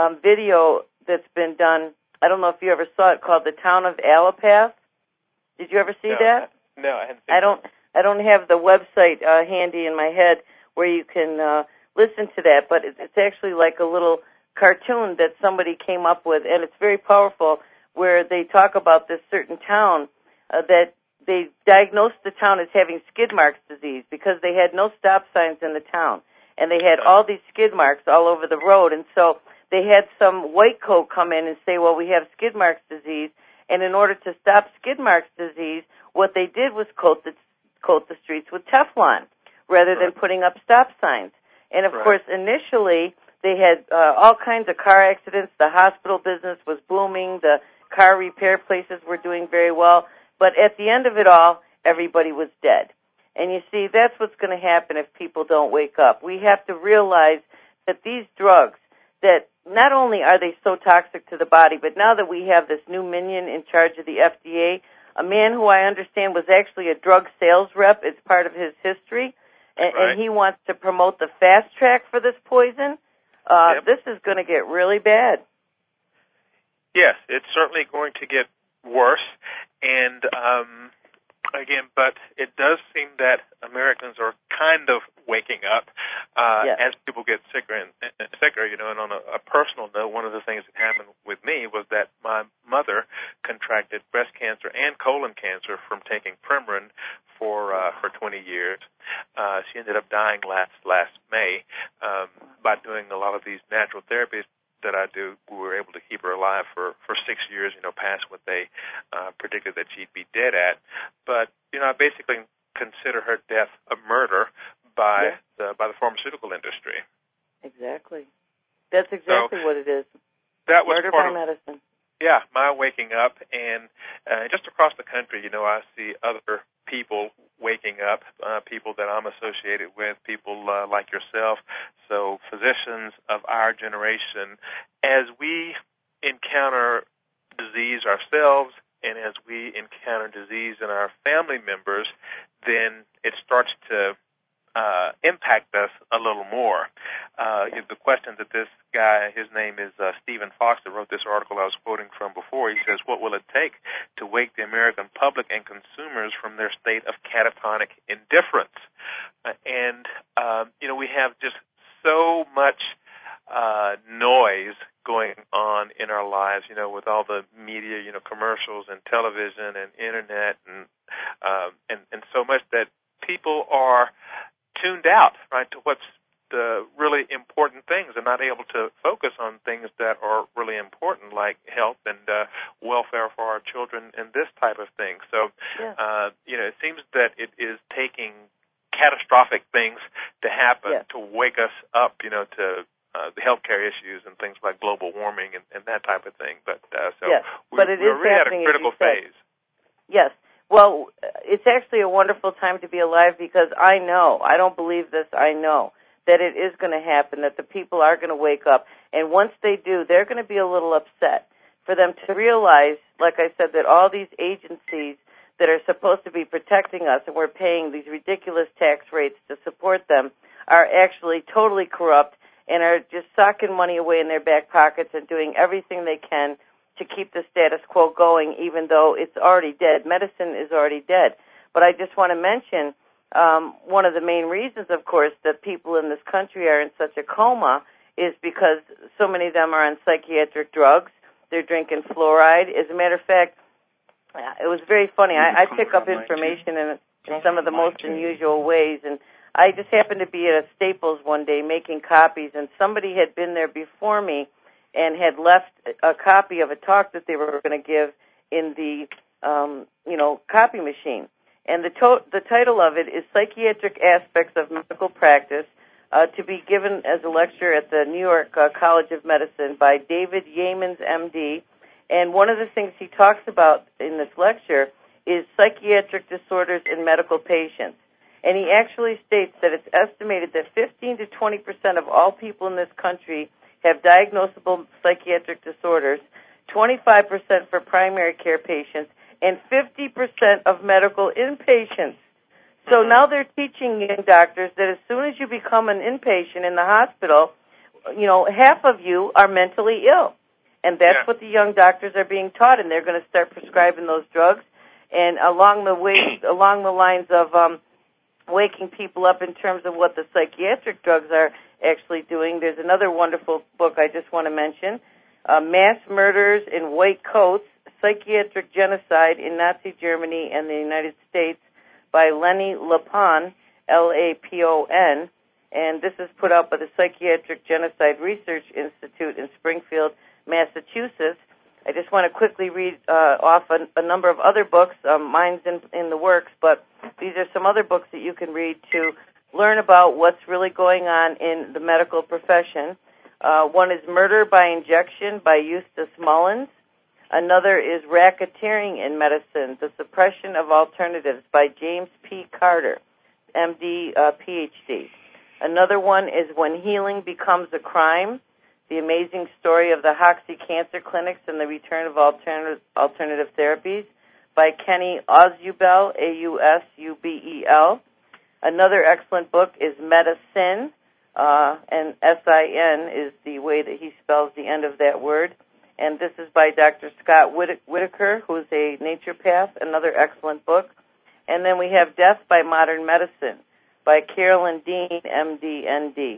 video that's been done. I don't know if you ever saw it, called The Town of Allapath. Did you ever see that? No, I haven't seen it. I don't have the website handy in my head where you can listen to that, but it's actually like a little cartoon that somebody came up with, and it's very powerful, where they talk about this certain town that they diagnosed the town as having skid marks disease because they had no stop signs in the town. And they had all these skid marks all over the road. And so they had some white coat come in and say, well, we have skid marks disease. And in order to stop skid marks disease, what they did was coat the streets with Teflon rather than putting up stop signs. And, of course, initially they had all kinds of car accidents. The hospital business was booming. The car repair places were doing very well. But at the end of it all, everybody was dead. And you see, that's what's going to happen if people don't wake up. We have to realize that these drugs that not only are they so toxic to the body, but now that we have this new minion in charge of the FDA, a man who I understand was actually a drug sales rep, it's part of his history, and he wants to promote the fast track for this poison, this is going to get really bad. Yes, it's certainly going to get worse, and again, but it does seem that Americans are kind of waking up as people get sicker and sicker. You know, and on a personal note, one of the things that happened with me was that my mother contracted breast cancer and colon cancer from taking Premarin for 20 years. She ended up dying last May by doing a lot of these natural therapies that I do. We were able to keep her alive for 6 years, you know, past what they predicted that she'd be dead at. But, you know, I basically consider her death a murder by the pharmaceutical industry. Exactly. That's exactly what it is. That was murder part by of, medicine. Yeah, my waking up, and just across the country, you know, I see other people waking up, people that I'm associated with, people like yourself, so physicians of our generation. As we encounter disease ourselves and as we encounter disease in our family members, then it starts to impact us a little more. The question that this guy, his name is Stephen Fox, that wrote this article I was quoting from before, he says, what will it take to wake the American public and consumers from their state of catatonic indifference? You know, we have just so much noise going on in our lives, you know, with all the media, you know, commercials and television and internet and so much that people are tuned out, right, to what's the really important things and not able to focus on things that are really important, like health and welfare for our children and this type of thing. So, you know, it seems that it is taking catastrophic things to happen to wake us up, you know, to the healthcare issues and things like global warming and that type of thing. But we're really at a critical phase. Yes. Well, it's actually a wonderful time to be alive because I know, I don't believe this, I know that it is going to happen, that the people are going to wake up. And once they do, they're going to be a little upset for them to realize, like I said, that all these agencies that are supposed to be protecting us and we're paying these ridiculous tax rates to support them are actually totally corrupt and are just socking money away in their back pockets and doing everything they can to keep the status quo going, even though it's already dead. Medicine is already dead. But I just want to mention one of the main reasons, of course, that people in this country are in such a coma is because so many of them are on psychiatric drugs. They're drinking fluoride. As a matter of fact, it was very funny. I pick up information in some of the most unusual ways, and I just happened to be at a Staples one day making copies, and somebody had been there before me and had left a copy of a talk that they were going to give in the, copy machine. And the title of it is Psychiatric Aspects of Medical Practice, to be given as a lecture at the New York College of Medicine by David Yeamans, M.D. And one of the things he talks about in this lecture is psychiatric disorders in medical patients. And he actually states that it's estimated that 15 to 20% of all people in this country have diagnosable psychiatric disorders, 25% for primary care patients, and 50% of medical inpatients. So now they're teaching young doctors that as soon as you become an inpatient in the hospital, you know, half of you are mentally ill. And that's what the young doctors are being taught, and they're going to start prescribing those drugs. And along the lines of waking people up in terms of what the psychiatric drugs are actually doing, there's another wonderful book I just want to mention, Mass Murders in White Coats, Psychiatric Genocide in Nazi Germany and the United States by Lenny Lapon, L-A-P-O-N, and this is put out by the Psychiatric Genocide Research Institute in Springfield, Massachusetts. I just want to quickly read off a number of other books. Mine's in the works, but these are some other books that you can read to learn about what's really going on in the medical profession. One is Murder by Injection by Eustace Mullins. Another is Racketeering in Medicine, The Suppression of Alternatives by James P. Carter, M.D., Ph.D. Another one is When Healing Becomes a Crime, The Amazing Story of the Hoxsey Cancer Clinics and the Return of Alternative Therapies by Kenny Ausubel, Ausubel. Another excellent book is Medicine, and S-I-N is the way that he spells the end of that word. And this is by Dr. Scott Whitaker, who's a naturopath, another excellent book. And then we have Death by Modern Medicine by Carolyn Dean, MD, ND,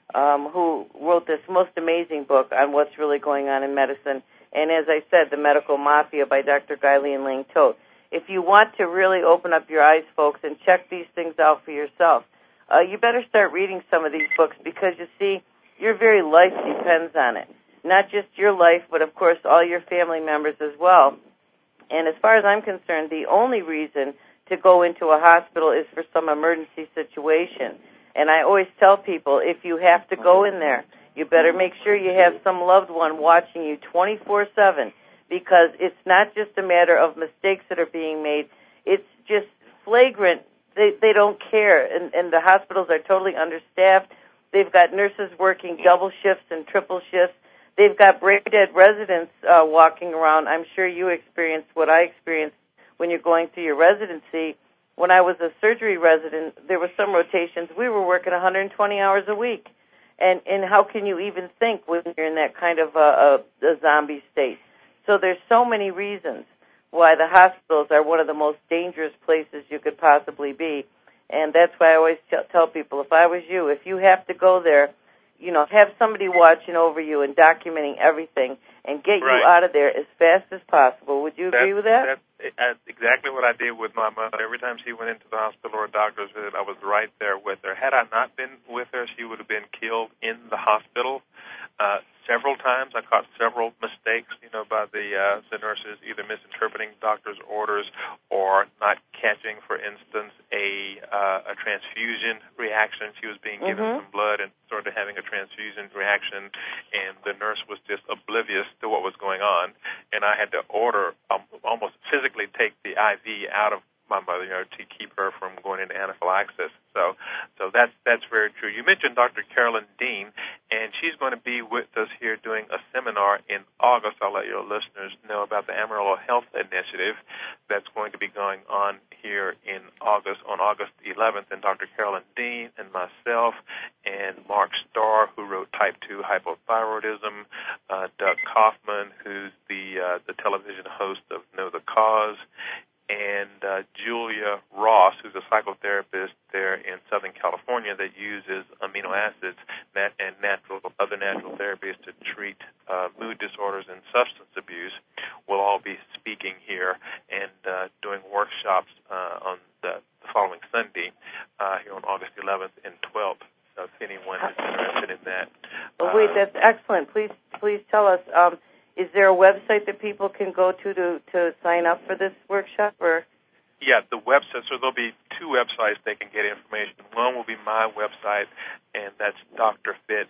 who wrote this most amazing book on what's really going on in medicine. And as I said, The Medical Mafia by Dr. Guyleen Lang Tote. If you want to really open up your eyes, folks, and check these things out for yourself, you better start reading some of these books because, you see, your very life depends on it. Not just your life, but, of course, all your family members as well. And as far as I'm concerned, the only reason to go into a hospital is for some emergency situation. And I always tell people, if you have to go in there, you better make sure you have some loved one watching you 24/7, because it's not just a matter of mistakes that are being made. It's just flagrant. They don't care, and the hospitals are totally understaffed. They've got nurses working double shifts and triple shifts. They've got brain-dead residents walking around. I'm sure you experienced what I experienced when you're going through your residency. When I was a surgery resident, there were some rotations. We were working 120 hours a week. And how can you even think when you're in that kind of a zombie state? So there's so many reasons why the hospitals are one of the most dangerous places you could possibly be. And that's why I always tell people, if I was you, if you have to go there, have somebody watching over you and documenting everything and get you out of there as fast as possible. Would you agree with that? That's exactly what I did with my mother. Every time she went into the hospital or a doctor's visit, I was right there with her. Had I not been with her, she would have been killed in the hospital. Several times I caught several mistakes, by the nurses, either misinterpreting doctor's orders or not catching, for instance, a transfusion reaction. She was being given some blood and sort of having a transfusion reaction, and the nurse was just oblivious to what was going on. And I had to order, almost physically take the IV out of my mother, to keep her from going into anaphylaxis. So that's very true. You mentioned Dr. Carolyn Dean, and she's going to be with us here doing a seminar in August. I'll let your listeners know about the Amarillo Health Initiative that's going to be going on here in August, on August 11th. And Dr. Carolyn Dean and myself and Mark Starr, who wrote Type 2 Hypothyroidism, Doug Kaufman, who's the television host of Know the Cause, and Julia Ross, who's a psychotherapist there in Southern California that uses amino acids and other natural therapies to treat mood disorders and substance abuse, will all be speaking here and doing workshops on the following Sunday here on August 11th and 12th. So if anyone is interested in that. Well, wait, that's excellent. Please tell us. Is there a website that people can go to sign up for this workshop? Or? Yeah, the website. So there'll be two websites they can get information. One will be my website, and that's drfit,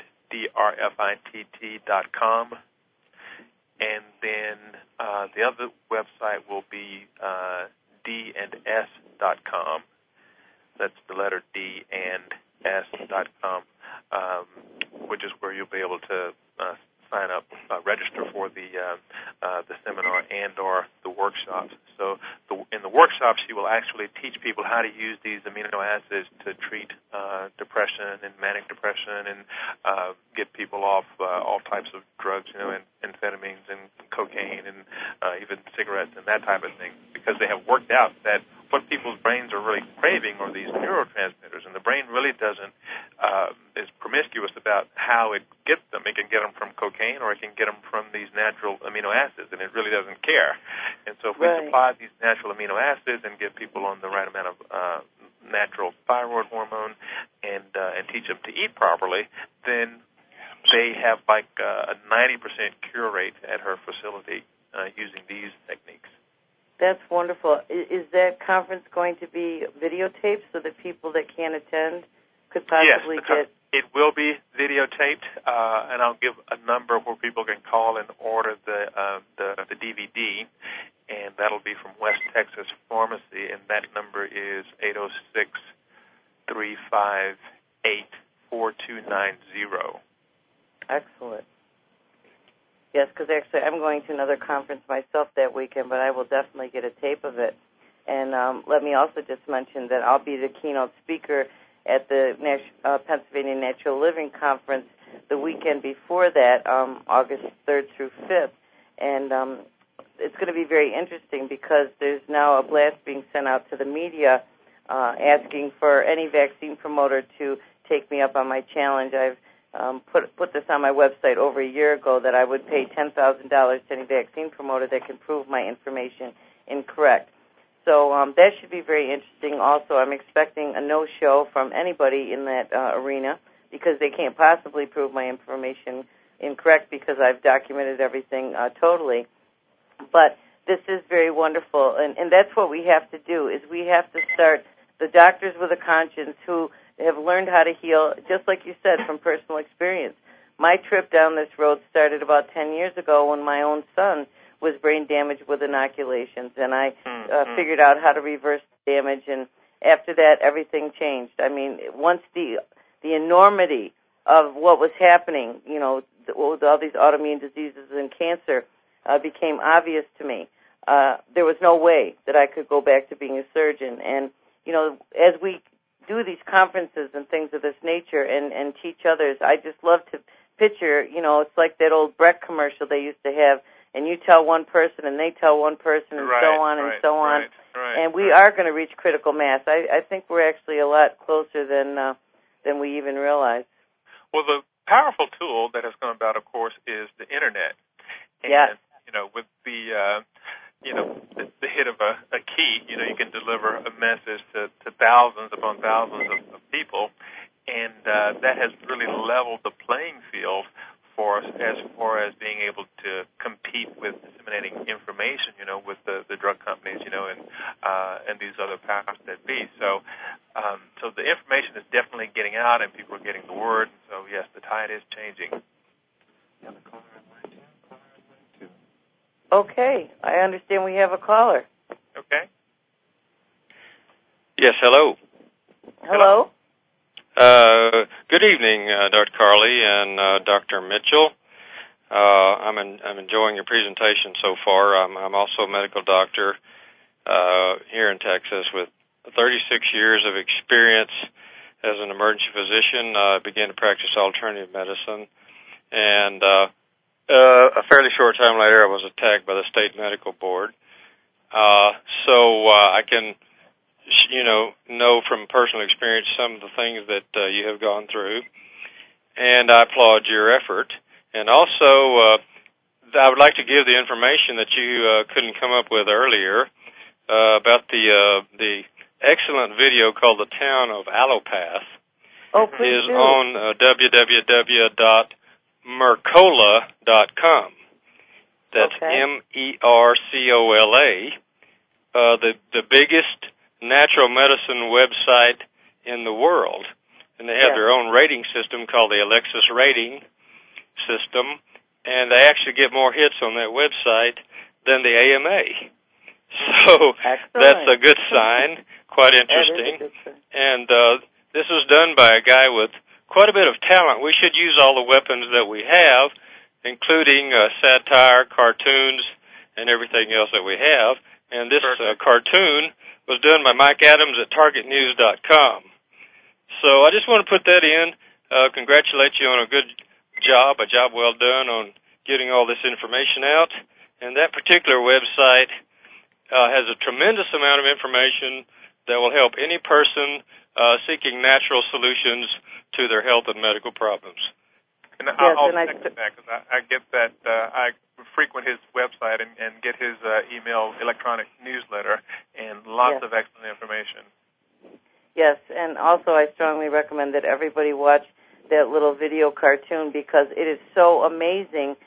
drfitt.com. And then the other website will be dnds.com. That's the letter D and S.com, which is where you'll be able to sign up, register for the seminar and or the workshops. So in the workshops, she will actually teach people how to use these amino acids to treat depression and manic depression and get people off all types of drugs, and amphetamines and cocaine and even cigarettes and that type of thing, because they have worked out that what people's brains are really craving are these neurotransmitters, and the brain really is promiscuous about how it gets them. It can get them from cocaine or it can get them from these natural amino acids, and it really doesn't care. And so if we supply these natural amino acids and get people on the right amount of natural thyroid hormone and teach them to eat properly, then they have like a 90% cure rate at her facility using these techniques. That's wonderful. Is that conference going to be videotaped so that people that can't attend could possibly get... It will be videotaped, and I'll give a number where people can call and order the DVD, and that'll be from West Texas Pharmacy, and that number is 806-358-4290. Excellent. Yes, because actually I'm going to another conference myself that weekend, but I will definitely get a tape of it. And let me also just mention that I'll be the keynote speaker at the Pennsylvania Natural Living Conference the weekend before that, August 3rd through 5th. And it's going to be very interesting because there's now a blast being sent out to the media asking for any vaccine promoter to take me up on my challenge. I've put this on my website over a year ago that I would pay $10,000 to any vaccine promoter that can prove my information incorrect. So that should be very interesting. Also, I'm expecting a no-show from anybody in that arena because they can't possibly prove my information incorrect because I've documented everything totally. But this is very wonderful, and that's what we have to do, is we have to start the doctors with a conscience who have learned how to heal, just like you said, from personal experience. My trip down this road started about 10 years ago when my own son was brain damaged with inoculations, and I figured out how to reverse the damage, and after that, everything changed. I mean, once the enormity of what was happening, with all these autoimmune diseases and cancer became obvious to me, there was no way that I could go back to being a surgeon. And, as we do these conferences and things of this nature and teach others, I just love to picture, it's like that old Breck commercial they used to have, and you tell one person and they tell one person and so on and so on. And we are going to reach critical mass. I think we're actually a lot closer than we even realize. Well, the powerful tool that has come about, of course, is the Internet. And, yes. With the hit of a key, you can deliver a message to thousands upon thousands of people, and that has really leveled the playing field for us as far as being able to compete with disseminating information, with the drug companies, and these other powers that be. So the information is definitely getting out, and people are getting the word. So yes, the tide is changing. Okay, I understand we have a caller. Okay. Yes, hello. Hello. Good evening, Dr. Carley and Dr. Mitchell. I'm enjoying your presentation so far. I'm also a medical doctor here in Texas with 36 years of experience as an emergency physician. I began to practice alternative medicine, and a fairly short time later, I was attacked by the state medical board. So I can, know from personal experience some of the things that you have gone through, and I applaud your effort. And also, I would like to give the information that you couldn't come up with earlier about the excellent video called "The Town of Allopath." Oh, please is do. on www.mercola.com. That's MERCOLA, the biggest natural medicine website in the world. And they have their own rating system called the Alexis Rating System, and they actually get more hits on that website than the AMA. So that's a good sign, quite interesting. And this was done by a guy with quite a bit of talent. We should use all the weapons that we have, including satire, cartoons, and everything else that we have. And this cartoon was done by Mike Adams at TargetNews.com. So I just want to put that in, congratulate you on a good job, a job well done on getting all this information out. And that particular website has a tremendous amount of information that will help any person seeking natural solutions to their health and medical problems. And I'll second that because I get that. I frequent his website and get his email electronic newsletter and lots of excellent information. Yes, and also I strongly recommend that everybody watch that little video cartoon because it is so amazing